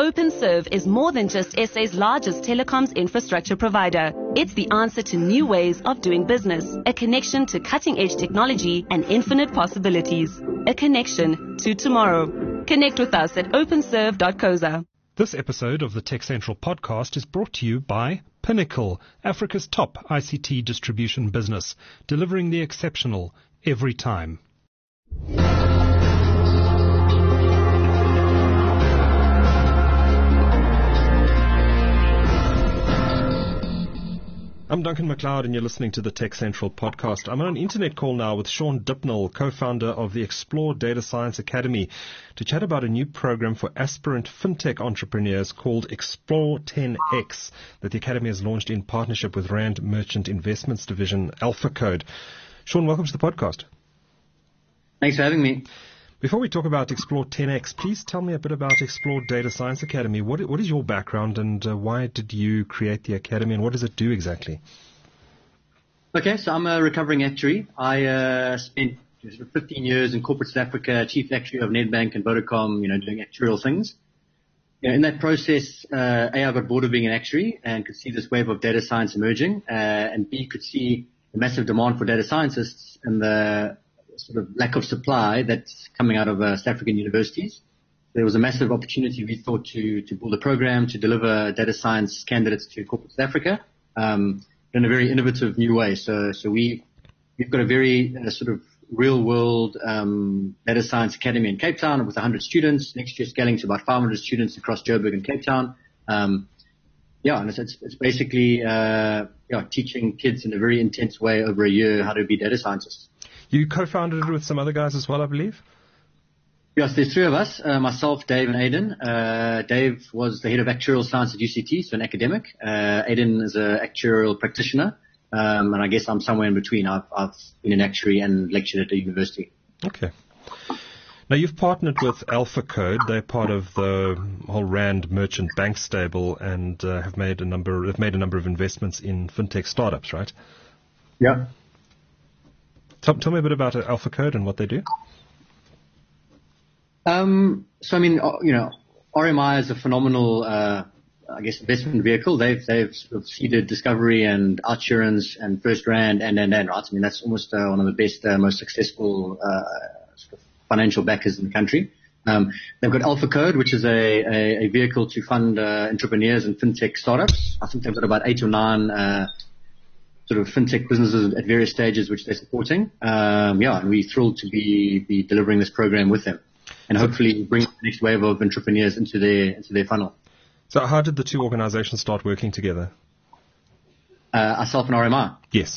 OpenServe is more than just SA's largest telecoms infrastructure provider. It's the answer to new ways of doing business, a connection to cutting-edge technology and infinite possibilities, a connection to tomorrow. Connect with us at openserve.coza. This episode of the Tech Central podcast is brought to you by Pinnacle, Africa's top ICT distribution business, delivering the exceptional every time. I'm Duncan McLeod and you're listening to the Tech Central podcast. I'm on an internet call now with Sean Dipnell, co-founder of the Explore Data Science Academy, to chat about a new program for aspirant fintech entrepreneurs called Explore 10X that the Academy has launched in partnership with Rand Merchant Investments Division AlphaCode. Sean, welcome to the podcast. Thanks for having me. Before we talk about Explore 10X, please tell me a bit about Explore Data Science Academy. What is your background and why did you create the Academy and what does it do exactly? Okay, so I'm a recovering actuary. I spent 15 years in corporate South Africa, chief actuary of Nedbank and Vodacom, doing actuarial things. In that process, A, I got bored of being an actuary and could see this wave of data science emerging, and B, could see the massive demand for data scientists and the sort of lack of supply that's coming out of South African universities. There was a massive opportunity, we thought, to build a program to deliver data science candidates to corporate South Africa in a very innovative new way. So we've got a very sort of real-world data science academy in Cape Town with 100 students. Next year, scaling to about 500 students across Joburg and Cape Town. And it's basically teaching kids in a very intense way over a year how to be data scientists. You co-founded it with some other guys as well, I believe? Yes, there's three of us, myself, Dave, and Aiden. Dave was the head of actuarial science at UCT, so an academic. Aiden is an actuarial practitioner, and I guess I'm somewhere in between. I've been an actuary and lectured at a university. Okay. Now, you've partnered with AlphaCode. They're part of the whole Rand Merchant Bank stable and have made a number of investments in fintech startups, right? Yeah. Tell me a bit about AlphaCode and what they do. RMI is a phenomenal, investment vehicle. They've sort of seeded Discovery and OUTsurance and First Rand and right? I mean, that's almost one of the best, most successful sort of financial backers in the country. They've got AlphaCode, which is a vehicle to fund entrepreneurs and fintech startups. I think they've got about 8 or 9 sort of fintech businesses at various stages which they're supporting. And we're thrilled to be delivering this program with them and hopefully bring the next wave of entrepreneurs into their funnel. So how did the two organizations start working together? Ourself and RMI? Yes.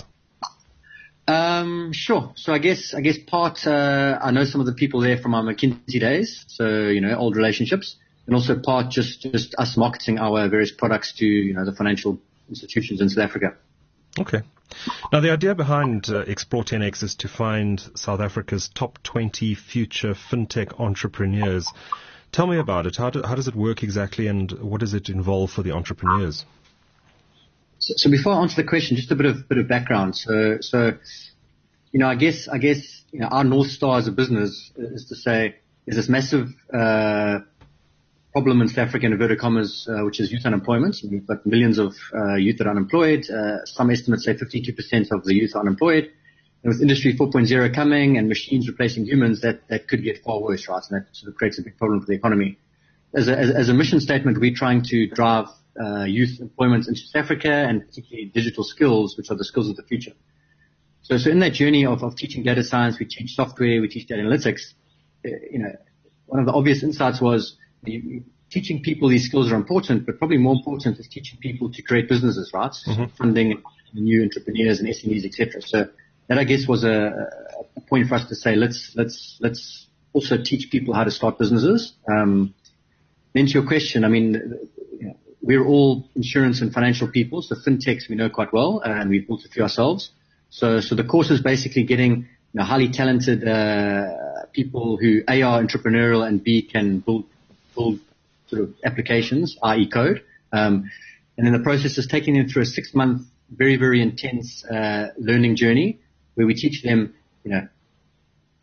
Sure. So I guess part, I know some of the people there from our McKinsey days. So, old relationships, and also part just us marketing our various products to, the financial institutions in South Africa. Okay. Now, the idea behind Explore 10X is to find South Africa's top 20 future fintech entrepreneurs. Tell me about it. How does it work exactly, and what does it involve for the entrepreneurs? So before I answer the question, just a bit of background. So I guess our North Star as a business is to say there's this massive problem in South Africa, in inverted commas, which is youth unemployment. We've got millions of youth that are unemployed. Some estimates say 52% of the youth are unemployed. And with Industry 4.0 coming and machines replacing humans, that could get far worse, right? And that sort of creates a big problem for the economy. As a mission statement, we're trying to drive youth employment into South Africa and particularly digital skills, which are the skills of the future. So in that journey of teaching data science, we teach software, we teach data analytics. One of the obvious insights was teaching people these skills are important, but probably more important is teaching people to create businesses, right? Mm-hmm. So funding new entrepreneurs and SMEs, etc. So that, I guess, was a point for us to say, let's also teach people how to start businesses. Then to your question, I mean, we're all insurance and financial people, so fintechs we know quite well, and we've built a few ourselves. So the course is basically getting highly talented people who A, are entrepreneurial and B, can build sort of applications, i.e. code. And then the process is taking them through a 6-month, very, very intense learning journey where we teach them,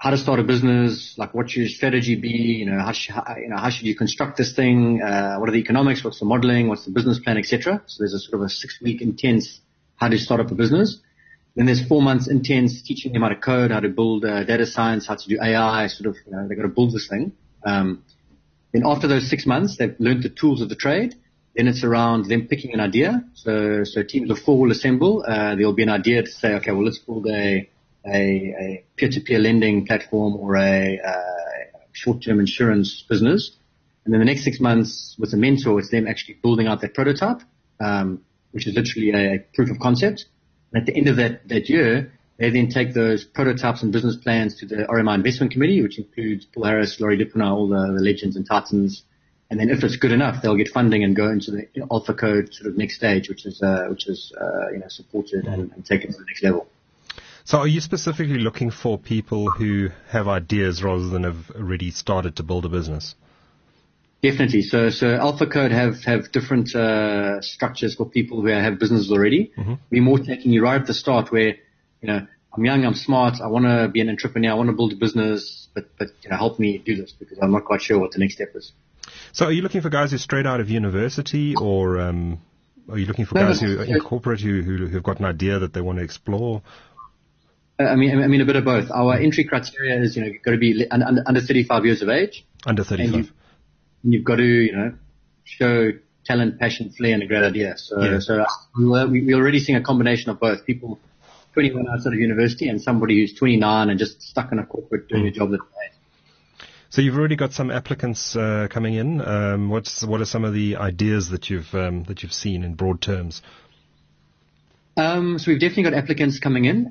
how to start a business, like what should your strategy be, how should you construct this thing, what are the economics, what's the modeling, what's the business plan, etc. So there's a sort of a 6-week intense how to start up a business. Then there's 4 months intense teaching them how to code, how to build data science, how to do AI, they've got to build this thing. Then after those 6 months, they've learned the tools of the trade. Then it's around them picking an idea. So teams of 4 will assemble. There'll be an idea to say, okay, well, let's build a peer-to-peer lending platform or a short-term insurance business. And then the next 6 months with a mentor, it's them actually building out that prototype, which is literally a proof of concept. And at the end of that year, they then take those prototypes and business plans to the RMI Investment Committee, which includes Paul Harris, Laurie Dippener, all the legends and titans. And then if it's good enough, they'll get funding and go into the Alpha Code sort of next stage, which is supported and taken to the next level. So are you specifically looking for people who have ideas rather than have already started to build a business? Definitely. So Alpha Code have different structures for people who have businesses already. Mm-hmm. We're more taking you right at the start where, I'm young, I'm smart, I want to be an entrepreneur, I want to build a business, but help me do this because I'm not quite sure what the next step is. So are you looking for guys who are straight out of university, or are you looking for guys who are in corporate who've got an idea that they want to explore? I mean a bit of both. Our entry criteria is, you've got to be under 35 years of age. Under 35. And you've got to, show talent, passion, flair, and a great idea. So we're already seeing a combination of both. People 21 outside of university and somebody who's 29 and just stuck in a corporate doing a job that pays. So you've already got some applicants coming in. What are some of the ideas that you've seen in broad terms? So we've definitely got applicants coming in.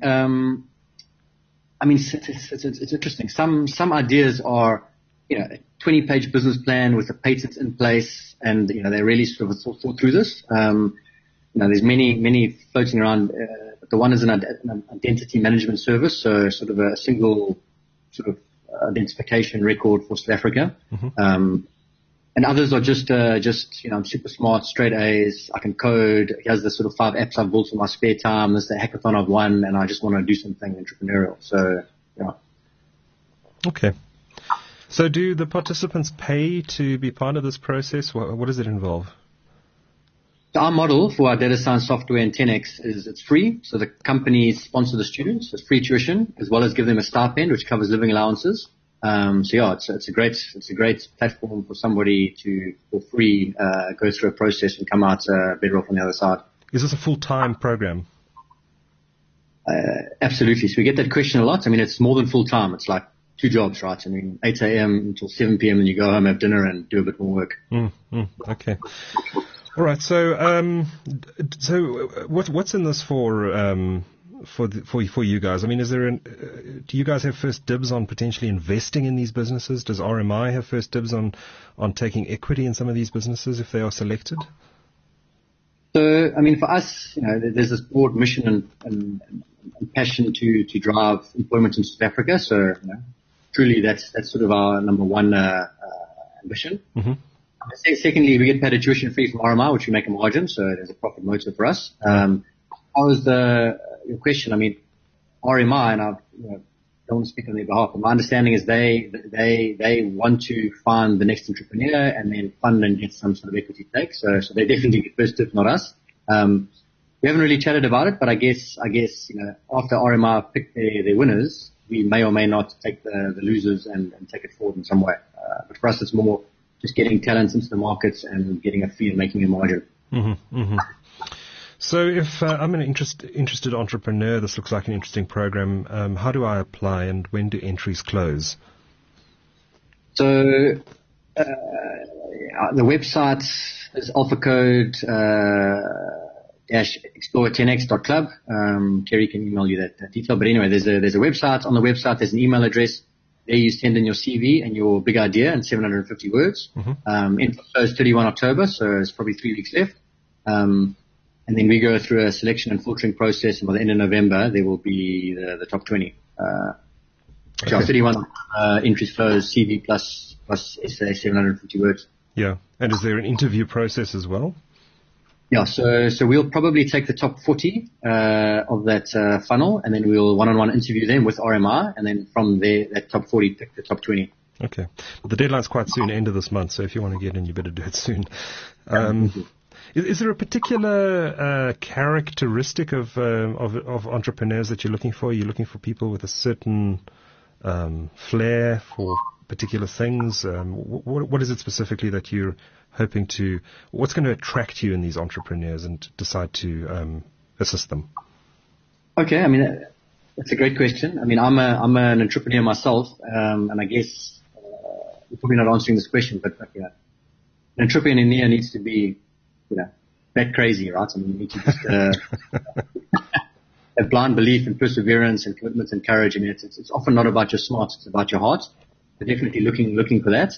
It's interesting. Some ideas are, a 20-page business plan with a patent in place, and they really sort of thought through this. There's many floating around. The one is an identity management service, so sort of a single sort of identification record for South Africa. Mm-hmm. And others are just I'm super smart, straight A's, I can code. Here's the sort of 5 apps I've built in my spare time. This is the hackathon I've won, and I just want to do something entrepreneurial. So, yeah. Okay. So do the participants pay to be part of this process? What does it involve? So our model for our data science software in 10X is it's free. So the companies sponsor the students. It's free tuition, as well as give them a stipend, which covers living allowances. It's a great platform for somebody to, for free, go through a process and come out better off on the other side. Is this a full-time program? Absolutely. So we get that question a lot. I mean, it's more than full-time. It's like 2 jobs, right? I mean, 8 a.m. until 7 p.m. and you go home, have dinner and do a bit more work. Okay. All right. So what's in this for you guys? I mean, do you guys have first dibs on potentially investing in these businesses? Does RMI have first dibs on taking equity in some of these businesses if they are selected? So, I mean, for us, there's this broad mission and passion to drive employment in South Africa. So, truly that's sort of our number one ambition. Mm-hmm. Secondly, we get paid a tuition fee from RMI, which we make a margin, so there's a profit motive for us. How was your question? I mean, RMI, and I don't want to speak on their behalf, but my understanding is they want to find the next entrepreneur and then fund and get some sort of equity stake. So they definitely get first dibs, not us. We haven't really chatted about it, but I guess after RMI pick their winners, we may or may not take the losers and take it forward in some way. But for us, it's more just getting talents into the markets and getting a fee and making a margin. Mm-hmm, mm-hmm. So if I'm an interested entrepreneur, this looks like an interesting program. How do I apply and when do entries close? So the website is alphacode explore10x.club. Kerry can email you that detail. But anyway, there's a website. On the website, there's an email address. There you send in your CV and your big idea in 750 words. Mm-hmm. Info is 31 October, so it's probably 3 weeks left. And then we go through a selection and filtering process, and by the end of November, there will be the top 20. So 31 entries closed, CV plus essay, 750 words. Yeah. And is there an interview process as well? Yeah, so we'll probably take the top 40 of that funnel, and then we'll one-on-one interview them with RMI, and then from there, that top 40 pick the top 20. Okay. But the deadline's quite soon, end of this month, so if you want to get in, you better do it soon. Is there a particular characteristic of entrepreneurs that you're looking for? Are you looking for people with a certain flair for particular things? What is it specifically that you're hoping to, what's going to attract you in these entrepreneurs and decide to assist them? Okay, I mean, that's a great question. I mean, I'm an entrepreneur myself, and I guess you're probably not answering this question, but an entrepreneur needs to be, that crazy, right? I mean, you need to just have blind belief and perseverance and commitment and courage. I mean, it's often not about your smarts, it's about your heart. We're definitely looking for that.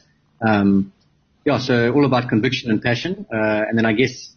So all about conviction and passion. And then I guess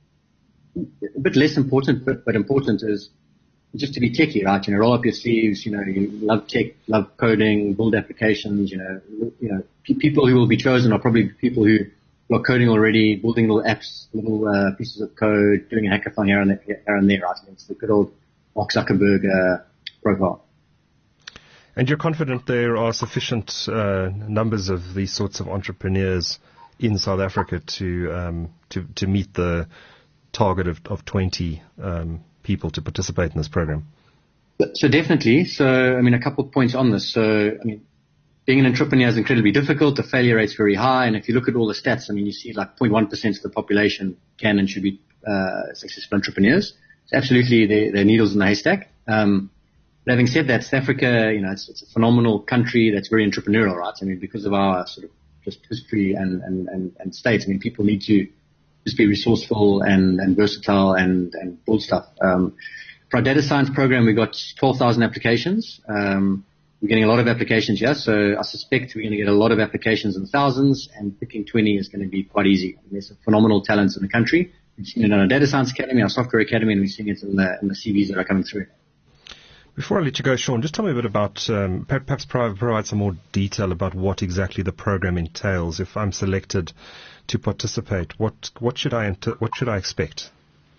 a bit less important, but important is just to be techie, right? Roll up your sleeves, you love tech, love coding, build applications, people who will be chosen are probably people who are coding already, building little apps, little pieces of code, doing a hackathon here and there, right? It's the good old Mark Zuckerberg profile. And you're confident there are sufficient numbers of these sorts of entrepreneurs in South Africa to meet the target of 20 people to participate in this program? So definitely. So, I mean, a couple of points on this. So, I mean, being an entrepreneur is incredibly difficult. The failure rate's very high. And if you look at all the stats, I mean, you see like 0.1% of the population can and should be successful entrepreneurs. So absolutely, they're needles in the haystack. But having said that, South Africa, it's a phenomenal country that's very entrepreneurial, right? I mean, because of our sort of just history and state, I mean, people need to just be resourceful and versatile and build stuff. For our data science program, we got 12,000 applications. We're getting a lot of applications here, so I suspect we're going to get a lot of applications in thousands, and picking 20 is going to be quite easy. I mean, there's phenomenal talents in the country. We've seen it in our data science academy, our software academy, and we've seen it in the CVs that are coming through. Before I let you go, Sean, just tell me a bit about, perhaps provide some more detail about what exactly the program entails. If I'm selected to participate, what should I expect?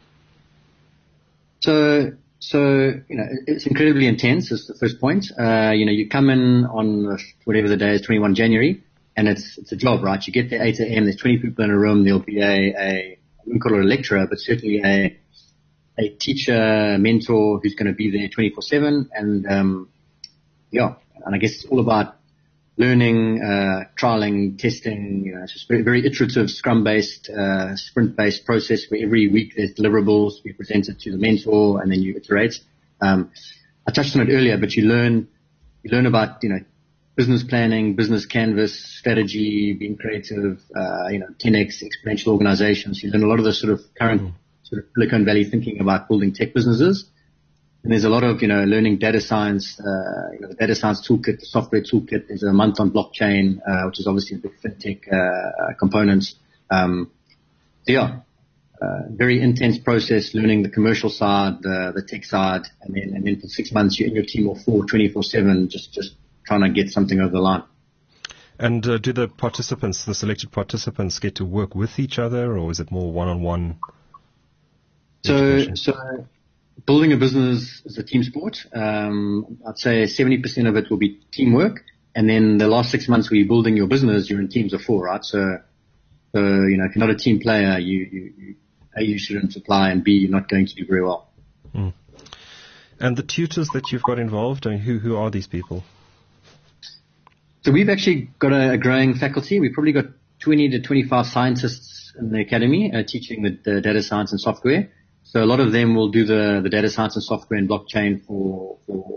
So it's incredibly intense. Is the first point. You come in on whatever the day is, 21 January, and it's a job, right? You get there 8 a.m. There's 20 people in a room. There'll be I wouldn't call it a lecturer, but certainly a teacher, mentor who's going to be there 24/7, and and I guess it's all about learning, trialing, testing. It's just very, very iterative, Scrum-based, sprint-based process where every week there's deliverables we presented to the mentor, and then you iterate. I touched on it earlier, but you learn about business planning, business canvas, strategy, being creative, 10x exponential organizations. You learn a lot of the sort of current sort of Silicon Valley thinking about building tech businesses. And there's a lot of, learning data science, the data science toolkit, the software toolkit. There's a month on blockchain, which is obviously a big fintech component. Very intense process, learning the commercial side, the tech side, and then for 6 months you're in your team of 24/7, just trying to get something over the line. And do the selected participants get to work with each other, or is it more one-on-one? So building a business is a team sport. I'd say 70% of it will be teamwork. And then the last 6 months where you're building your business, you're in teams of 4, right? So if you're not a team player, you shouldn't apply, and B, you're not going to do very well. Mm. And the tutors that you've got involved, I mean, who are these people? So we've actually got a growing faculty. We've probably got 20 to 25 scientists in the academy teaching the data science and software. So a lot of them will do the data science and software and blockchain for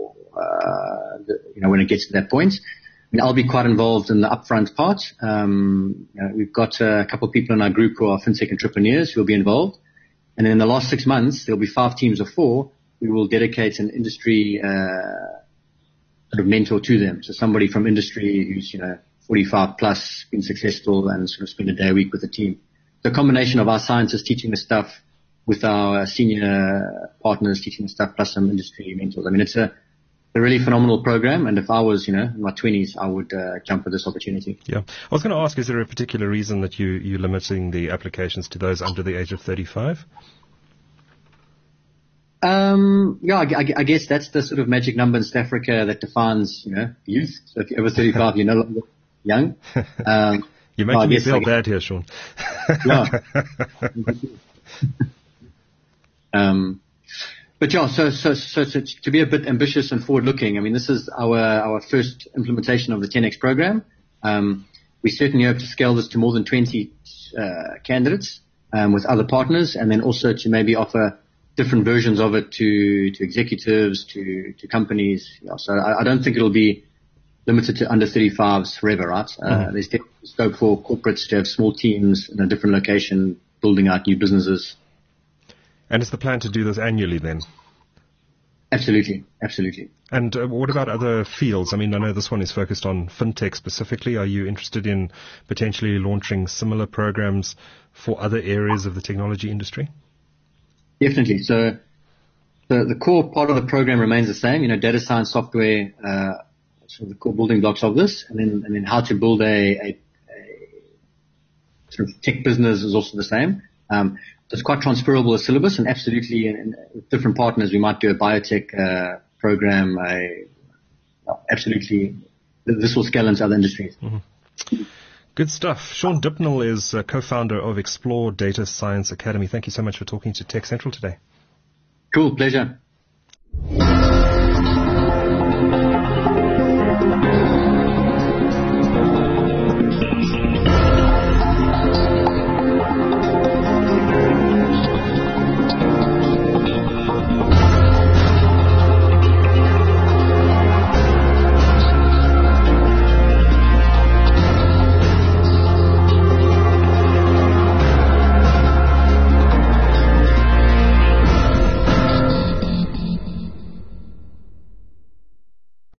when it gets to that point. I mean, I'll be quite involved in the upfront part. We've got a couple of people in our group who are fintech entrepreneurs who will be involved. And then in the last 6 months, there'll be 5 teams of 4. We will dedicate an industry sort of mentor to them. So somebody from industry who's 45 plus, been successful, and sort of spend a day a week with the team. The combination of our scientists teaching the stuff with our senior partners teaching the stuff plus some industry mentors. I mean, it's a a really phenomenal program. And if I was, in my 20s, I would jump at this opportunity. Yeah. I was going to ask, is there a particular reason that you're limiting the applications to those under the age of 35? I guess that's the sort of magic number in South Africa that defines, youth. So if you're over 35, you're no longer young. You're making me feel bad here, Sean. Yeah. But yeah, so to be a bit ambitious and forward-looking, I mean, this is our first implementation of the 10X program. We certainly hope to scale this to more than 20 candidates with other partners, and then also to maybe offer different versions of it to executives, to companies. Yeah, so I don't think it'll be limited to under 35s forever, right? There's definitely scope for corporates to have small teams in a different location, building out new businesses. And is the plan to do this annually then? Absolutely. And what about other fields? I mean, I know this one is focused on fintech specifically. Are you interested in potentially launching similar programs for other areas of the technology industry? Definitely. So the core part of the program remains the same, data science software, so the core building blocks of this, and then how to build a sort of tech business is also the same. It's quite transferable as syllabus, and absolutely with different partners, we might do a biotech program. Absolutely, this will scale into other industries. Mm-hmm. Good stuff. Sean Dipnell is co-founder of Explore Data Science Academy. Thank you so much for talking to Tech Central today. Cool, pleasure.